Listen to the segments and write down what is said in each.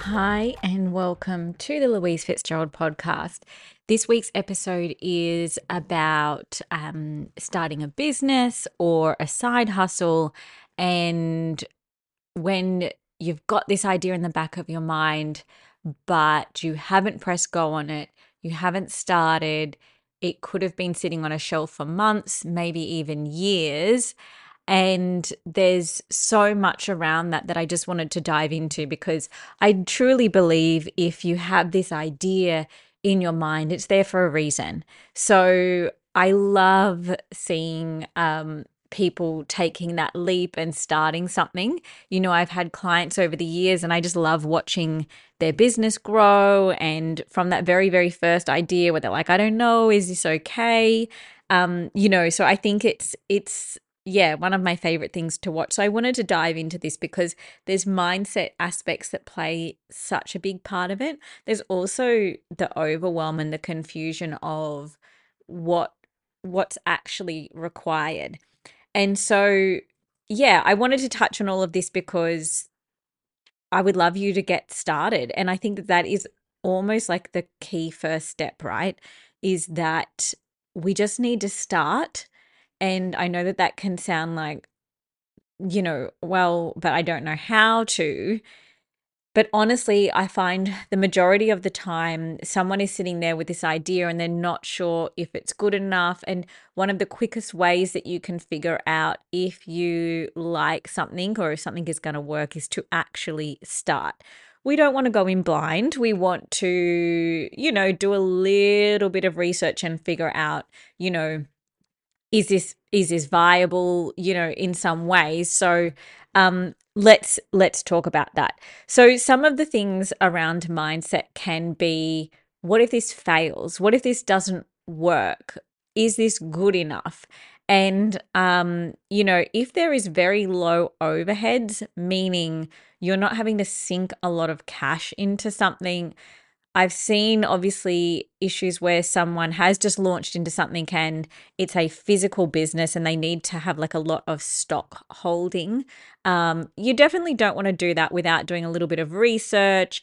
Hi, and welcome to the Louise Fitzgerald podcast. This week's episode is about starting a business or a side hustle. And when you've got this idea in the back of your mind, but you haven't pressed go on it, you haven't started, it could have been sitting on a shelf for months, maybe even years. And there's so much around that I just wanted to dive into because I truly believe if you have this idea in your mind, it's there for a reason. So I love seeing people taking that leap and starting something. I've had clients over the years and I just love watching their business grow. And from that very, very first idea where they're like, I don't know, is this okay? So I think it's yeah, one of my favorite things to watch. So I wanted to dive into this because there's mindset aspects that play such a big part of it. There's also the overwhelm and the confusion of what what's actually required. And so yeah, I wanted to touch on all of this because I would love you to get started. And I think that is almost like the key first step, right? Is that we just need to start. And I know that can sound like, well, but I don't know how to. But honestly, I find the majority of the time someone is sitting there with this idea and they're not sure if it's good enough. And one of the quickest ways that you can figure out if you like something or if something is going to work is to actually start. We don't want to go in blind. We want to, do a little bit of research and figure out, is this viable, in some ways. So let's talk about that. So some of the things around mindset can be, what if this fails? What if this doesn't work? Is this good enough? And if there is very low overheads, meaning you're not having to sink a lot of cash into something. I've seen obviously issues where someone has just launched into something and it's a physical business and they need to have like a lot of stock holding. You definitely don't want to do that without doing a little bit of research,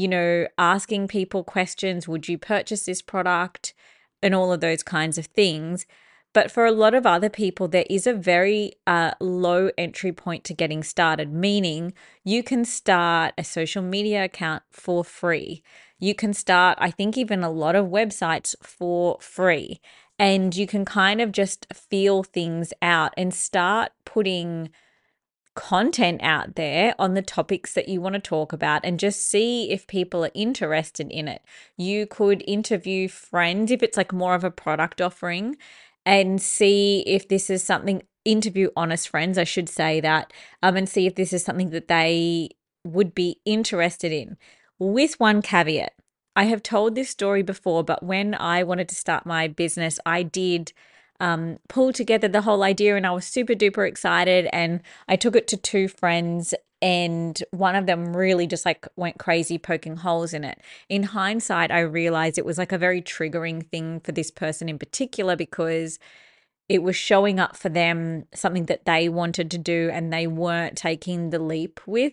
asking people questions. Would you purchase this product? And all of those kinds of things. But for a lot of other people, there is a very low entry point to getting started, meaning you can start a social media account for free. You can start, I think, even a lot of websites for free. And you can kind of just feel things out and start putting content out there on the topics that you want to talk about and just see if people are interested in it. You could interview friends if it's like more of a product offering and see if this is something, interview honest friends, I should say that, and see if this is something that they would be interested in. With one caveat, I have told this story before, but when I wanted to start my business, I did pull together the whole idea and I was super duper excited. And I took it to two friends and one of them really just like went crazy poking holes in it. In hindsight, I realized it was like a very triggering thing for this person in particular because it was showing up for them something that they wanted to do and they weren't taking the leap with.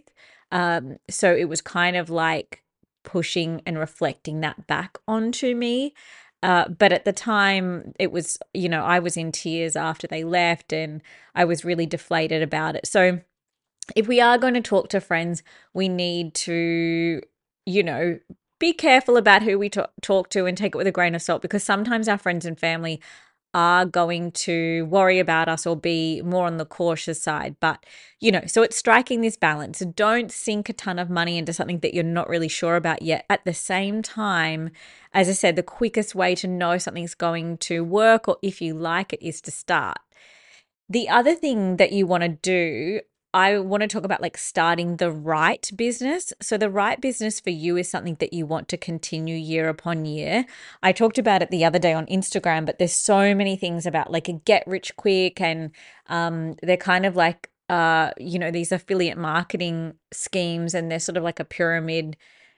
So it was kind of like pushing and reflecting that back onto me. But at the time, it was, I was in tears after they left and I was really deflated about it. So if we are going to talk to friends, we need to, you know, be careful about who we talk to and take it with a grain of salt because sometimes our friends and family are going to worry about us or be more on the cautious side. But, so it's striking this balance. Don't sink a ton of money into something that you're not really sure about yet. At the same time, as I said, the quickest way to know something's going to work or if you like it is to start. The other thing that you want to do, I want to talk about like starting the right business. So the right business for you is something that you want to continue year upon year. I talked about it the other day on Instagram, but there's so many things about like a get rich quick and they're kind of like these affiliate marketing schemes and they're sort of like a pyramid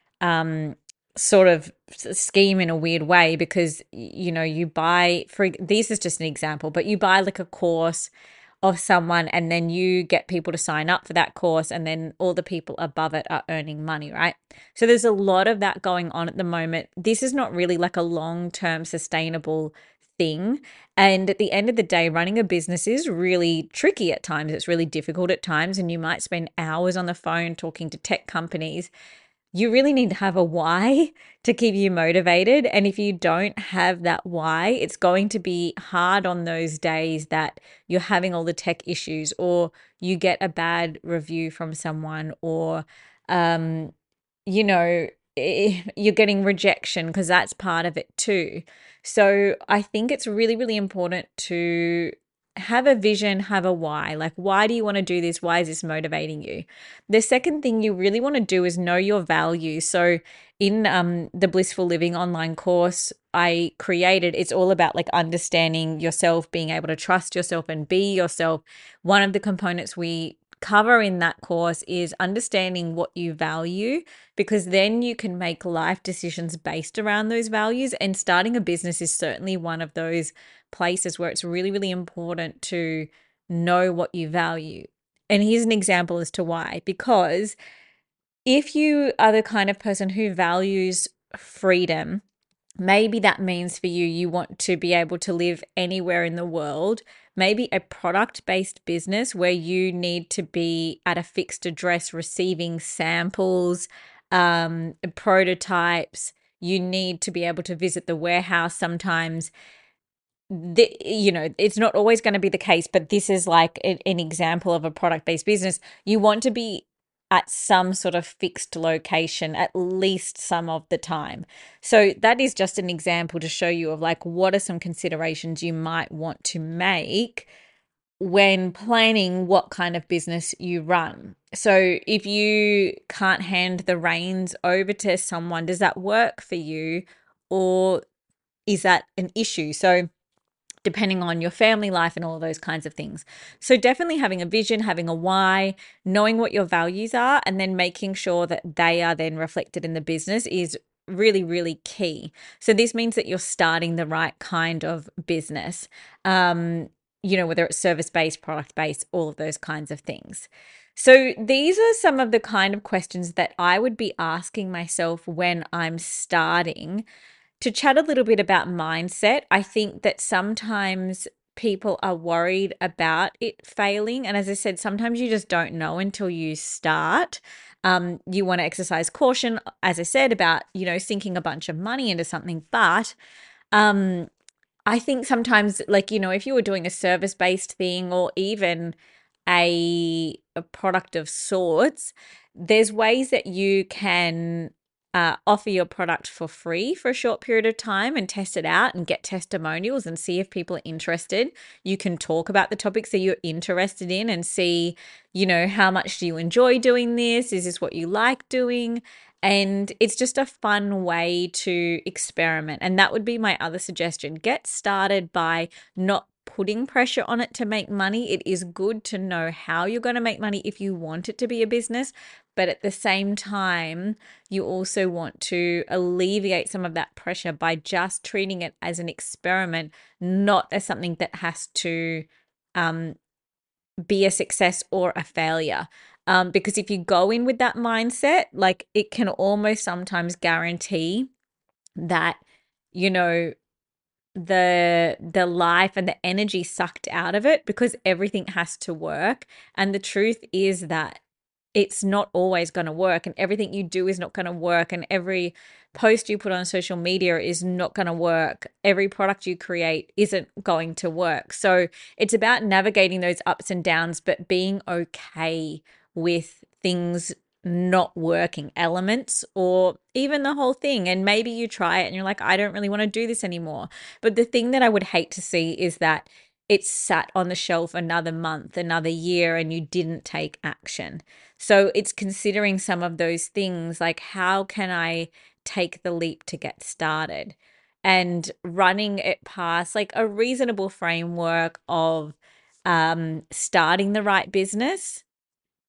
sort of scheme in a weird way because you buy, for this is just an example, but you buy like a course of someone, and then you get people to sign up for that course, and then all the people above it are earning money, right? So there's a lot of that going on at the moment. This is not really like a long-term sustainable thing. And at the end of the day, running a business is really tricky at times. It's really difficult at times, and you might spend hours on the phone talking to tech companies. You really need to have a why to keep you motivated. And if you don't have that why, it's going to be hard on those days that you're having all the tech issues, or you get a bad review from someone, or, um, you know, you're getting rejection, because that's part of it too. So I think it's really, really important to have a vision, have a why. Like, why do you want to do this? Why is this motivating you? The second thing you really want to do is know your value. So in the Blissful Living online course I created, it's all about like understanding yourself, being able to trust yourself and be yourself. One of the components we cover in that course is understanding what you value, because then you can make life decisions based around those values. And starting a business is certainly one of those places where it's really, really important to know what you value. And here's an example as to why. Because if you are the kind of person who values freedom, maybe that means for you, you want to be able to live anywhere in the world. Maybe a product based business where you need to be at a fixed address receiving samples, prototypes. You need to be able to visit the warehouse sometimes. It's not always going to be the case, but this is like an example of a product based business. You want to be at some sort of fixed location at least some of the time. So that is just an example to show you of like what are some considerations you might want to make when planning what kind of business you run. So if you can't hand the reins over to someone, does that work for you, or is that an issue? So depending on your family life and all of those kinds of things. So definitely having a vision, having a why, knowing what your values are, and then making sure that they are then reflected in the business is really, really key. So this means that you're starting the right kind of business, whether it's service-based, product-based, all of those kinds of things. So these are some of the kind of questions that I would be asking myself when I'm starting. To chat a little bit about mindset, I think that sometimes people are worried about it failing. And as I said, sometimes you just don't know until you start. You want to exercise caution, as I said, about, sinking a bunch of money into something. But I think sometimes, like, if you were doing a service-based thing, or even a product of sorts, there's ways that you can offer your product for free for a short period of time and test it out and get testimonials and see if people are interested. You can talk about the topics that you're interested in and see, how much do you enjoy doing this? Is this what you like doing? And it's just a fun way to experiment. And that would be my other suggestion. Get started by not putting pressure on it to make money. It is good to know how you're going to make money if you want it to be a business. But at the same time, you also want to alleviate some of that pressure by just treating it as an experiment, not as something that has to be a success or a failure. Because if you go in with that mindset, like, it can almost sometimes guarantee that, the life and the energy sucked out of it, because everything has to work. And the truth is that it's not always going to work, and everything you do is not going to work, and every post you put on social media is not going to work. Every product you create isn't going to work. So it's about navigating those ups and downs, but being okay with things not working, elements or even the whole thing. And maybe you try it and you're like, I don't really want to do this anymore. But the thing that I would hate to see is that it's sat on the shelf another month, another year, and you didn't take action. So it's considering some of those things, like, how can I take the leap to get started, and running it past like a reasonable framework of starting the right business,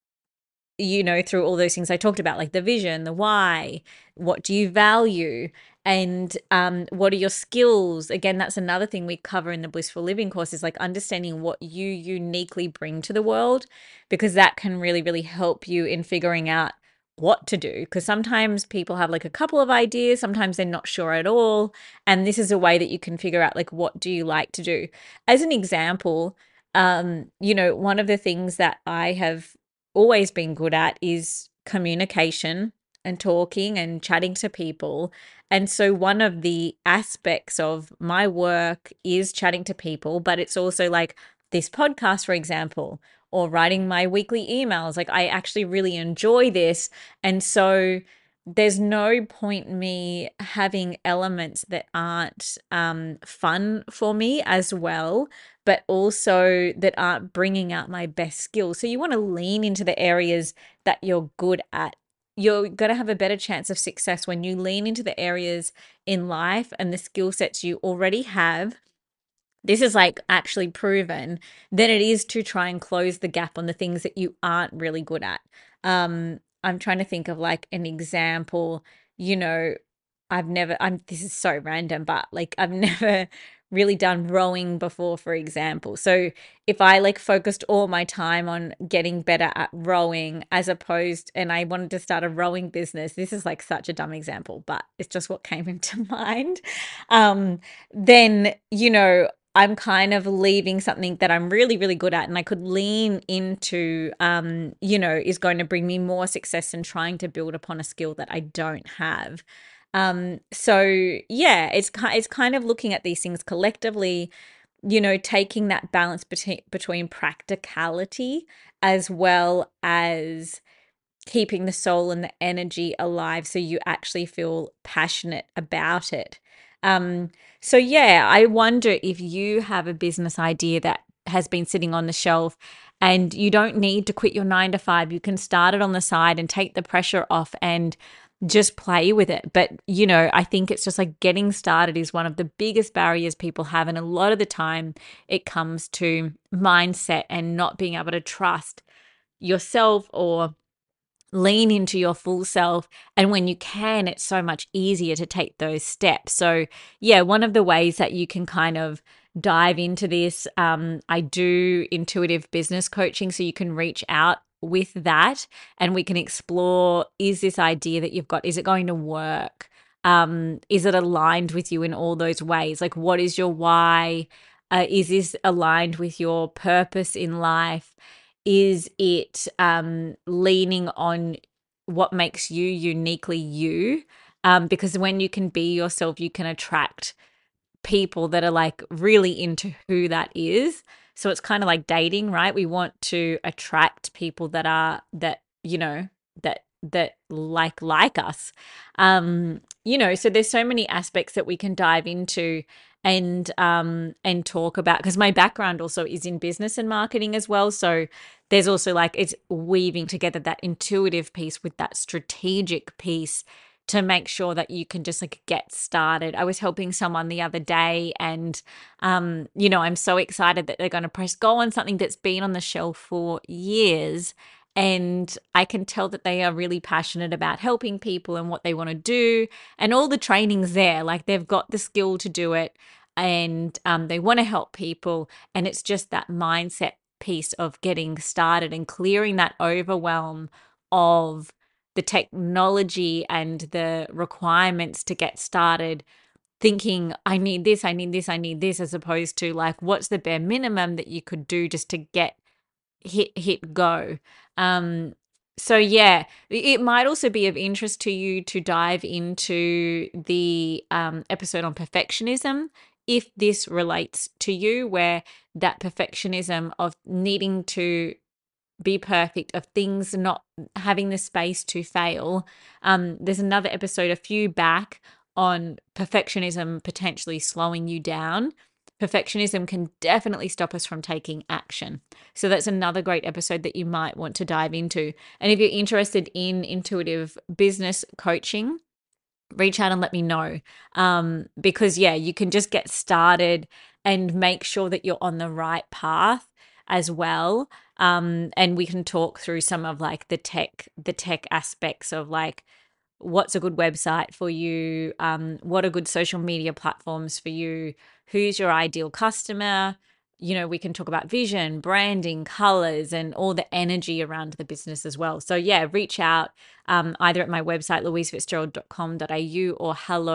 through all those things I talked about, like the vision, the why, what do you value, And what are your skills? Again, that's another thing we cover in the Blissful Living course, is like understanding what you uniquely bring to the world, because that can really, really help you in figuring out what to do. Because sometimes people have like a couple of ideas, sometimes they're not sure at all. And this is a way that you can figure out like, what do you like to do? As an example, one of the things that I have always been good at is communication and talking and chatting to people. And so one of the aspects of my work is chatting to people, but it's also like this podcast, for example, or writing my weekly emails. Like I actually really enjoy this. And so there's no point me having elements that aren't fun for me as well, but also that aren't bringing out my best skills. So you want to lean into the areas that you're good at. You're going to have a better chance of success when you lean into the areas in life and the skill sets you already have. This is like actually proven, than it is to try and close the gap on the things that you aren't really good at. I'm trying to think of like an example. You know, this is so random, but like I've never really done rowing before, for example. So if I like focused all my time on getting better at rowing as opposed, and I wanted to start a rowing business, this is like such a dumb example, but it's just what came into mind. Then, I'm kind of leaving something that I'm really, really good at and I could lean into, is going to bring me more success than trying to build upon a skill that I don't have. So yeah, it's kind of looking at these things collectively, taking that balance between practicality as well as keeping the soul and the energy alive so you actually feel passionate about it. So yeah, I wonder if you have a business idea that has been sitting on the shelf and you don't need to quit your 9 to 5. You can start it on the side and take the pressure off and just play with it. But, I think it's just like getting started is one of the biggest barriers people have. And a lot of the time it comes to mindset and not being able to trust yourself or lean into your full self. And when you can, it's so much easier to take those steps. So yeah, one of the ways that you can kind of dive into this, I do intuitive business coaching, so you can reach out with that and we can explore, is this idea that you've got, is it going to work? Is it aligned with you in all those ways? Like, what is your why? Is this aligned with your purpose in life? Is it leaning on what makes you uniquely you? Because when you can be yourself, you can attract people that are like really into who that is. So it's kind of like dating, right? We want to attract people that are that like us. So there's so many aspects that we can dive into and talk about, because my background also is in business and marketing as well. So there's also like, it's weaving together that intuitive piece with that strategic piece to make sure that you can just like get started. I was helping someone the other day and I'm so excited that they're going to press go on something that's been on the shelf for years, and I can tell that they are really passionate about helping people and what they want to do, and all the training's there. Like they've got the skill to do it, and they want to help people, and it's just that mindset piece of getting started and clearing that overwhelm of the technology and the requirements to get started, thinking I need this, I need this, I need this, as opposed to like, what's the bare minimum that you could do just to get hit go. So yeah, it might also be of interest to you to dive into the episode on perfectionism, if this relates to you, where that perfectionism of needing to be perfect, of things not having the space to fail. There's another episode a few back on perfectionism potentially slowing you down. Perfectionism can definitely stop us from taking action. So that's another great episode that you might want to dive into. And if you're interested in intuitive business coaching, reach out and let me know. Because yeah, you can just get started and make sure that you're on the right path as well. And we can talk through some of like the tech aspects of like what's a good website for you, what are good social media platforms for you, who's your ideal customer. We can talk about vision, branding, colors, and all the energy around the business as well. So yeah, reach out either at my website, louisefitzgerald.com.au, or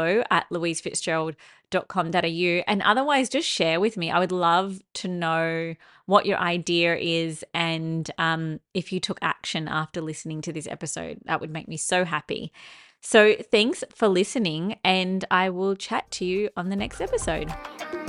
hello@louisefitzgerald.com.au. And otherwise, just share with me. I would love to know what your idea is, and if you took action after listening to this episode. That would make me so happy. So thanks for listening, and I will chat to you on the next episode.